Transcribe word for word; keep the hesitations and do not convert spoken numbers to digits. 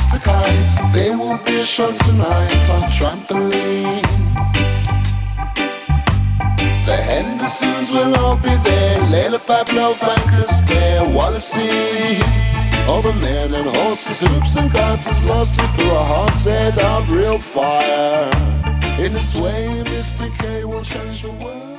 Mister Kite, there will be a show tonight on trampoline. The Hendersons will all be there, Layla, Pablo, Francis, Bear, Wallacey. All the men and horses, hoops and carters, lastly through a haunted of real fire. In this way, Mister K will change the world.